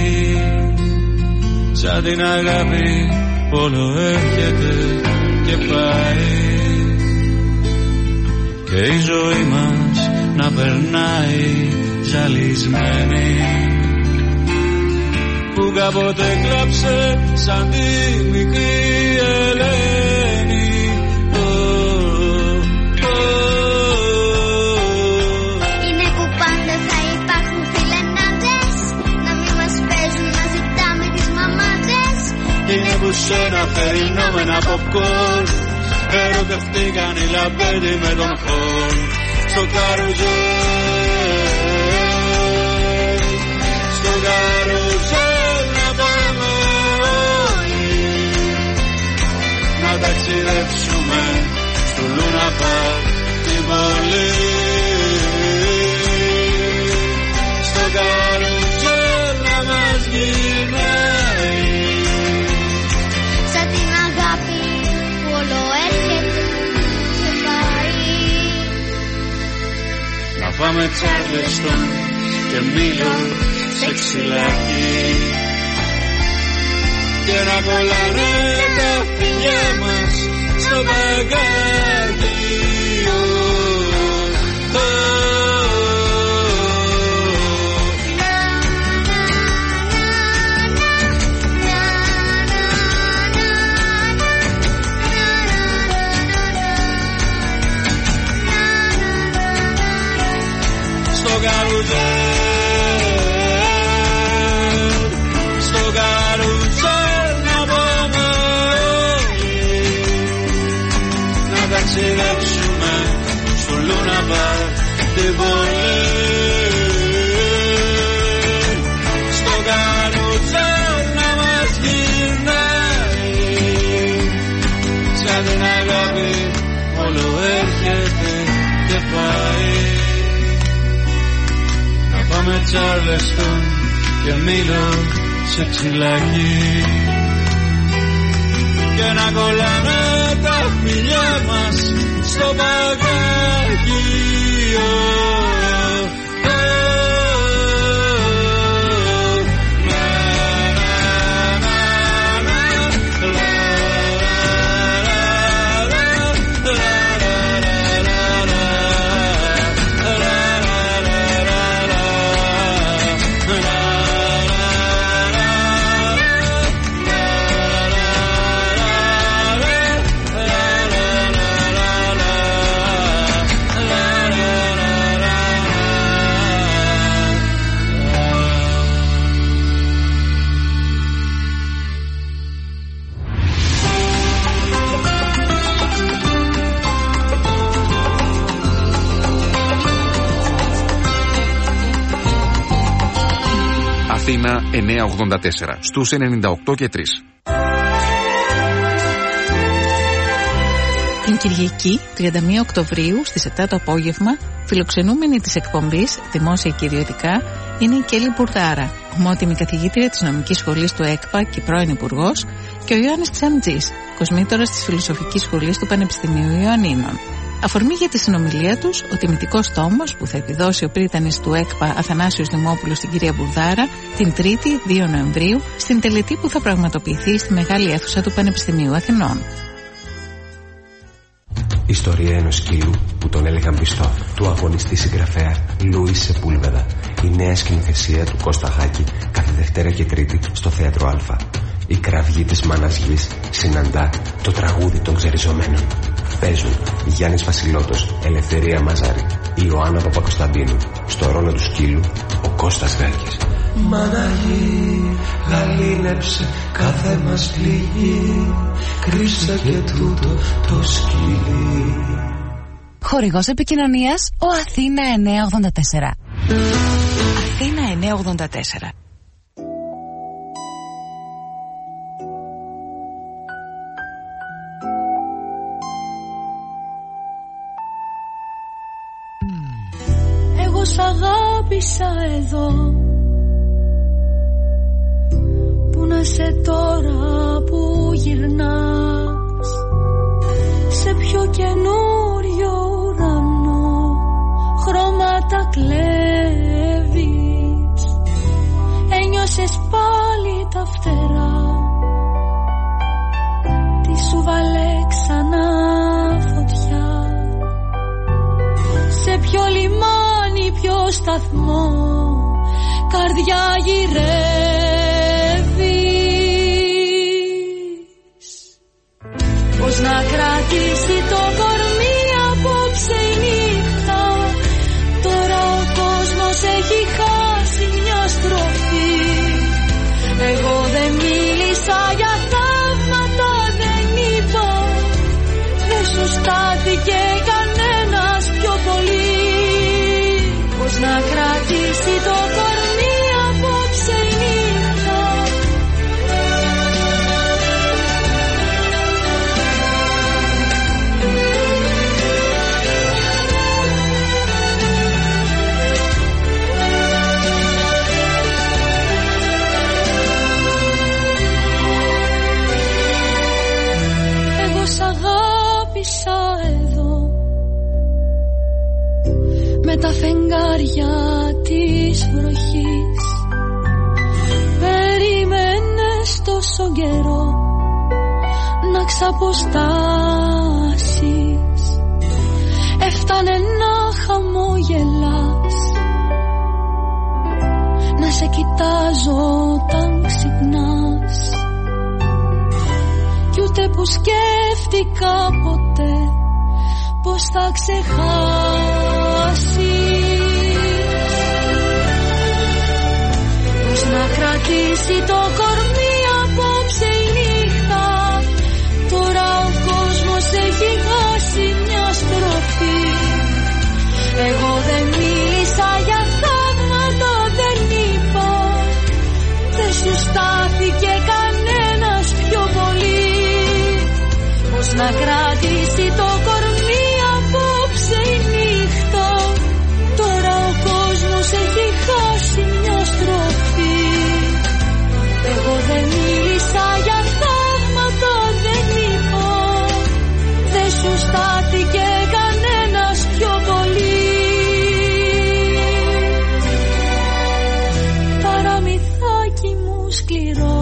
σαν την αγάπη όλο έρχεται και πάει. Και η ζωή μας να περνάει ζαλισμένη, που κάποτε κλάψε σαν τη μικρή Ελένη. Είναι που πάντα θα υπάρχουν φιλενάδες, να μην μας παίζουν να ζητάμε τις μαμάδες. Είναι που σε ένα θερινό με ένα popcorn ερωτευτήκαν οι λαμπέντοι με τον χορ. Στο καρουζέλ, στο καρουζέλ να πάμε όλοι, να ταξιδέψουμε στο Λούνα Παρκ την πόλη. Στο καρουζέλ να μας γυρνάει, σαν την αγάπη που όλο έρχεται και πάει. Να πάμε Τσάρλεστον και Μήλο σε ξυλάκι, και να κολλάνε τα φιλιά μας στο παγκάκι. Στο καρουζέλ, στο καρουζέλ να πάμε όλοι, να ταξιδέψουμε στο Λούνα Παρκ την πόλη. Στο καρουζέλ να μας γυρνάει, σαν την αγάπη όλο έρχεται και πάει. Πάμε Τσάρλεστον και Μήλο σε ξυλάκι, και να κολλάνε τα φιλιά μας στο παγκάκι. Αθήνα 984 στους 98 και 3. Την Κυριακή 31 Οκτωβρίου στις 7 το απόγευμα, φιλοξενούμενη της εκπομπής Δημόσια και Ιδιωτικά είναι η Κέλλη Μπουρδάρα, ομότιμη καθηγήτρια της Νομικής Σχολής του ΕΚΠΑ και πρώην Υπουργός, και ο Ιωάννης Τσαμτζής, κοσμήτορας της Φιλοσοφικής Σχολής του Πανεπιστημίου Ιωαννίνων. Αφορμή για τη συνομιλία τους, ο τιμητικός τόμος που θα εκδώσει ο πρίτανης του ΕΚΠΑ Αθανάσιος Δημόπουλος στην κυρία Μπουρδάρα την 3η 2 Νοεμβρίου στην τελετή που θα πραγματοποιηθεί στη Μεγάλη Αίθουσα του Πανεπιστημίου Αθηνών. Ιστορία ενός σκύλου που τον έλεγαν πιστό, του αγωνιστή συγγραφέα Λούις Σεπούλβεδα. Η νέα σκηνοθεσία του Κώστα Χάκη κάθε Δευτέρα και Τρίτη στο Θέατρο Α. Η κραυγή της μάνας γης συναντά το τραγούδι των ξεριζωμένων. Παίζουν Γιάννης Βασιλότος, Ελευθερία Μαζάρη, Ιωάννα Παπακοσταντίνου. Στο ρόλο του σκύλου ο Κώστας Γάκης. Μάνα γη, γαλήνεψε κάθε μας πληγή, κρύψε και τούτο το σκύλι. Χορηγός επικοινωνίας ο Αθήνα 984. Αθήνα 984. Εγώ σ' αγάπησα εδώ. Πού να σε τώρα που γυρνάς, σε πιο καινούριο ουρανό χρώματα κλέβεις. Ένιωσες πάλι τα φτερά, τι σου βάλε ξανά φωτιά. Σε ποιο λιμάνι, ποιο σταθμό, καρδιά γυρεύεις. Πώς να κρατήσει το κορμί απόψε η νύχτα, τώρα ο κόσμος έχει χάσει μια στροφή. Εγώ δεν μίλησα για θαύματα, δεν είπα, δεν σου στάθηκε κανένας πιο πολύ. Πώς να κρατήσει το κορμί απόψε η νύχτα. Εγώ σ' αγάπησα εδώ, με τα φεγγάρια της βροχής. Περίμενες τόσο καιρό να ξαποστάσεις. Έφτανε να χαμογελάς, να σε κοιτάζω όταν ξυπνάς. Κι ούτε που σκέφτηκα ποτέ πώς θα ξεχάσεις. Πώς να κρατήσει το κορμί απόψε η νύχτα, τώρα ο κόσμος έχει χάσει μια στροφή. Εγώ δεν μίλησα για θαύματα, δεν είπα, δεν σου στάθηκε κανένας πιο πολύ. Πώς να κρατήσει το κορμί απόψε η νύχτα, τώρα ο κόσμος έχει χάσει μια στροφή. Εγώ δεν μίλησα για θαύματα, δεν είπα, δεν σου στάθηκε κανένας πιο πολύ. Παραμυθάκι μου σκληρό,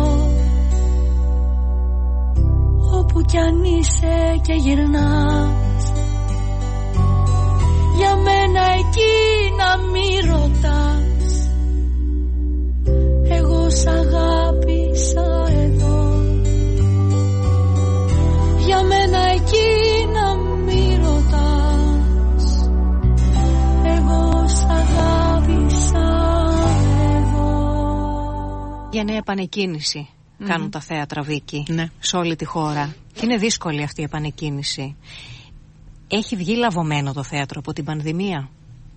όπου κι αν είσαι και γυρνάς, για μένα εκεί να μη ρωτάς. Εγώ σ' αγάπησα εδώ, για μένα εκεί να μη ρωτάς. Εγώ σ' αγάπησα εδώ. Για νέα επανεκκίνηση κάνουν τα θέατρα, Βίκη, σε όλη τη χώρα. Και είναι δύσκολη αυτή η επανεκκίνηση. Έχει βγει λαβωμένο το θέατρο από την πανδημία?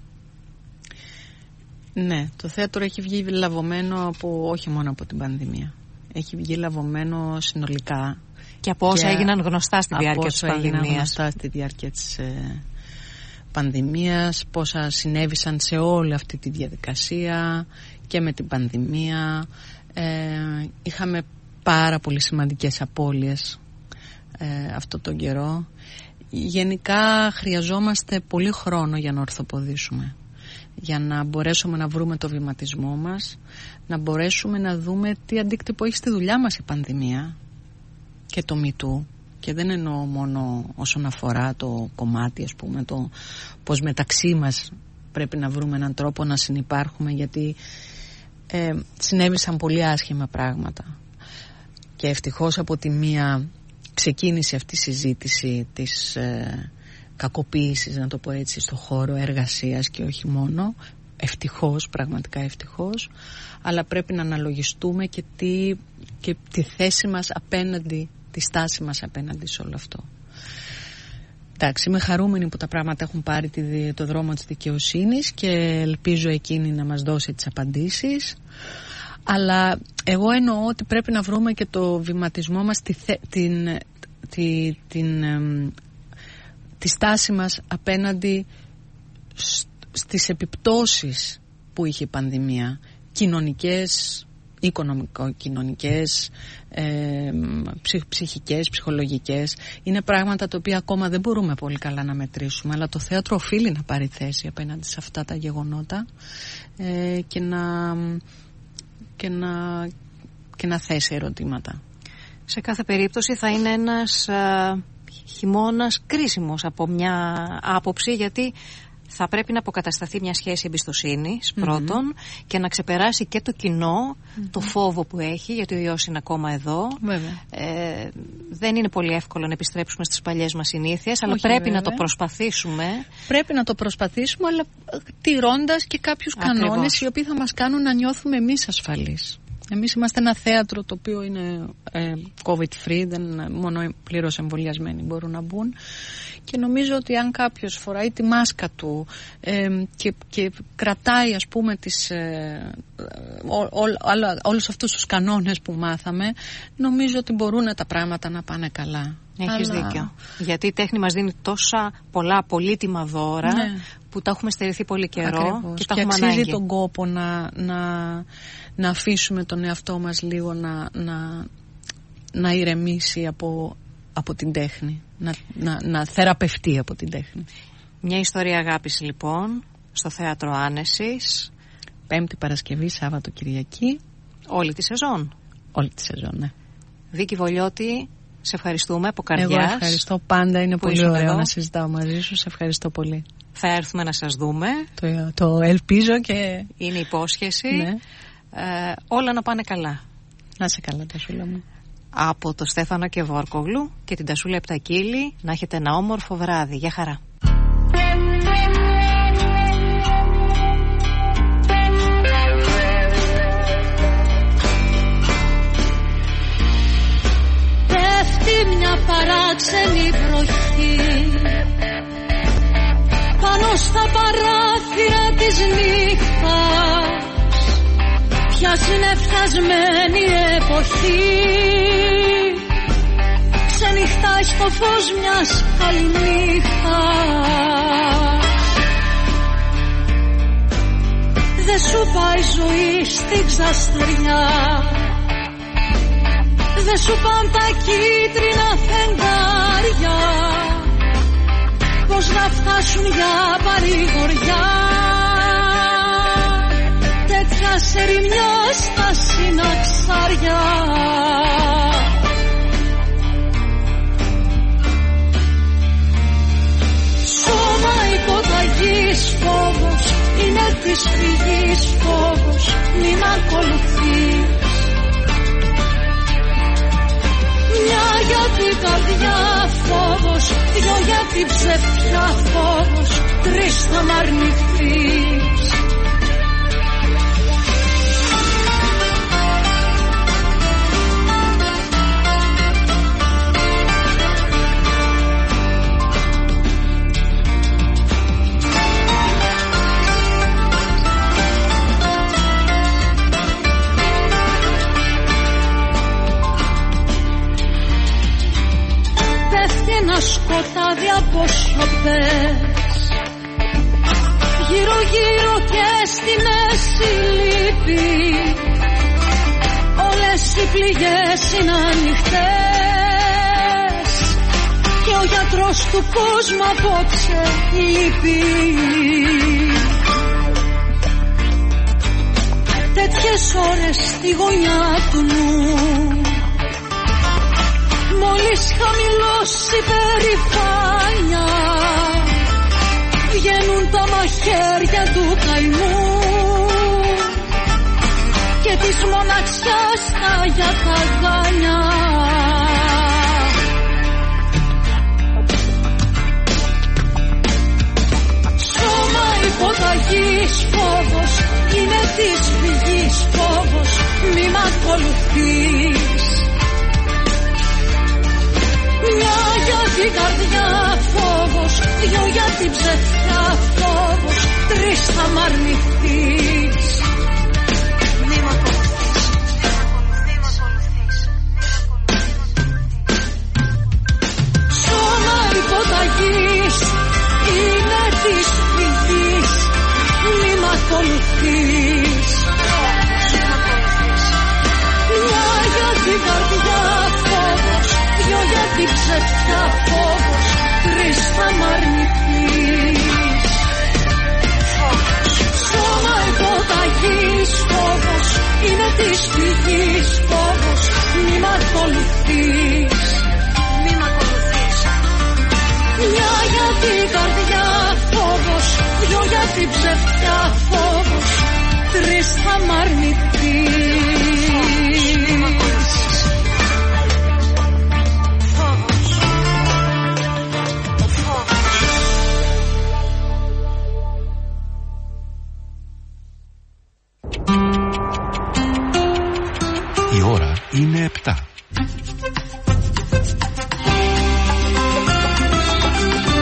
Ναι, το θέατρο έχει βγει λαβωμένο όχι μόνο από την πανδημία. Έχει βγει λαβωμένο συνολικά. Και από όσα έγιναν γνωστά στη διάρκεια της πανδημίας. Έγιναν γνωστά στη διάρκεια της πανδημίας, πόσα συνέβησαν σε όλη αυτή τη διαδικασία και με την πανδημία. Είχαμε πάρα πολύ σημαντικές απώλειες αυτό τον καιρό. Γενικά χρειαζόμαστε πολύ χρόνο για να ορθοποδήσουμε, για να μπορέσουμε να βρούμε το βηματισμό μας, να μπορέσουμε να δούμε τι αντίκτυπο έχει στη δουλειά μας η πανδημία και το MeToo. Και δεν εννοώ μόνο όσον αφορά το κομμάτι, ας πούμε, το πως μεταξύ μας πρέπει να βρούμε έναν τρόπο να συνυπάρχουμε, γιατί συνέβησαν πολύ άσχημα πράγματα. και ευτυχώς από τη μία ξεκίνησε αυτή η συζήτηση της κακοποίησης, να το πω έτσι, στο χώρο εργασίας και όχι μόνο. Ευτυχώς, πραγματικά ευτυχώς, αλλά πρέπει να αναλογιστούμε και τη θέση μας απέναντι, τη στάση μας απέναντι σε όλο αυτό. Εντάξει, είμαι χαρούμενη που τα πράγματα έχουν πάρει το δρόμο της δικαιοσύνης και ελπίζω εκείνη να μας δώσει τις απαντήσεις, αλλά εγώ εννοώ ότι πρέπει να βρούμε και το βηματισμό μας, τη στάση μας απέναντι στις επιπτώσεις που είχε η πανδημία, κοινωνικές, οικονομικο-κοινωνικές, ψυχικές, ψυχολογικές. Είναι πράγματα τα οποία ακόμα δεν μπορούμε πολύ καλά να μετρήσουμε, αλλά το θέατρο οφείλει να πάρει θέση απέναντι σε αυτά τα γεγονότα και να θέσει ερωτήματα. Σε κάθε περίπτωση θα είναι ένας χειμώνας κρίσιμος από μια άποψη, γιατί θα πρέπει να αποκατασταθεί μια σχέση εμπιστοσύνης πρώτον και να ξεπεράσει και το κοινό το φόβο που έχει, γιατί ο ιός είναι ακόμα εδώ. Δεν είναι πολύ εύκολο να επιστρέψουμε στις παλιές μας συνήθειες, αλλά πρέπει να το προσπαθήσουμε. Πρέπει να το προσπαθήσουμε, αλλά τηρώντας και κάποιους κανόνες οι οποίοι θα μας κάνουν να νιώθουμε εμείς ασφαλείς. Εμείς είμαστε ένα θέατρο το οποίο είναι COVID-free, μόνο πλήρως εμβολιασμένοι μπορούν να μπουν, και νομίζω ότι αν κάποιος φοράει τη μάσκα του και κρατάει, ας πούμε, όλους αυτούς τους κανόνες που μάθαμε, νομίζω ότι μπορούν τα πράγματα να πάνε καλά. Έχεις δίκιο. Γιατί η τέχνη μας δίνει τόσα πολλά πολύτιμα δώρα, που τα έχουμε στερηθεί πολύ καιρό. Ακριβώς. Και τα έχουμε αξίζει ανάγκη τον κόπο να αφήσουμε τον εαυτό μας λίγο να ηρεμήσει από την τέχνη, να θεραπευτεί από την τέχνη. Μια ιστορία αγάπης λοιπόν στο Θέατρο Άνεσης, Πέμπτη, Παρασκευή, Σάββατο, Κυριακή. Όλη τη σεζόν. Όλη τη σεζόν, ναι. Βίκη Βολιώτη, σε ευχαριστούμε από καρδιάς. Εγώ ευχαριστώ, πάντα είναι πολύ ωραίο να συζητάω μαζί σου. Σε ευχαριστώ πολύ. Θα έρθουμε να σας δούμε. Το ελπίζω και... είναι υπόσχεση. Ναι. Όλα να πάνε καλά. Να σε καλά, Τασούλα μου. Από το Στέφανο και Βόρκογλου και την Τασούλα Επτακίλη, να έχετε ένα όμορφο βράδυ. Γεια χαρά. Πέφτει μια παράξενη βροχή πάνω στα παράθυρα της νύχτας. Πια συνεφτασμένη εποχή ξενυχτάει στο φως μιας καληνύχτας. Δε σου πάει ζωή στη ξαστεριά, δε σου πάνε τα κίτρινα φεγγάρια, πώς να φτάσουν για παρηγοριά. Τέτοια σερημιά στα συναξάρια. Σώμα υποταγής φόβος, είναι της φυγής φόβος, μην ακολουθείς. Μια για την καρδιά φόβος, δυο για την ψευτιά φόβος, τρεις θα μ' αρνηθείς. Σκοτάδι από σιωπές, γύρω γύρω και στη μέση λύπη. Όλες οι πληγές είναι ανοιχτές και ο γιατρός του κόσμου απόψε λείπει. Τέτοιες ώρες στη γωνιά του νου, μόλις χαμηλώσει περηφάνια, βγαίνουν τα μαχαίρια του καημού και τη της μοναξιάς τα για τα γάνια. Σώμα υποταγής φόβος, είναι της φυγής φόβος, μη μ' ακολουθείς. Μια για την καρδιά φόβος, δυο για την ψευτιά φόβος, τρεις θα μ' αρνηθείς. Μη μ' ακολουθείς. Σώμα υποταγής, είναι της φυγής, μη μ' ακολουθείς. Μια για την καρδιά φόβος, δυο για την ψευτιά φόβος, τρεις θα μ' αρνηθείς. Σώμα υποταγής φόβος, είναι της φυγής φόβος, μη μ' ακολουθείς. Μη μ' ακολουθείς. Μια για την καρδιά φόβος, δυο για την ψευτιά φόβος, τρεις θα μ' αρνηθείς. Μη μ' ακολουθείς. Η ώρα είναι 7.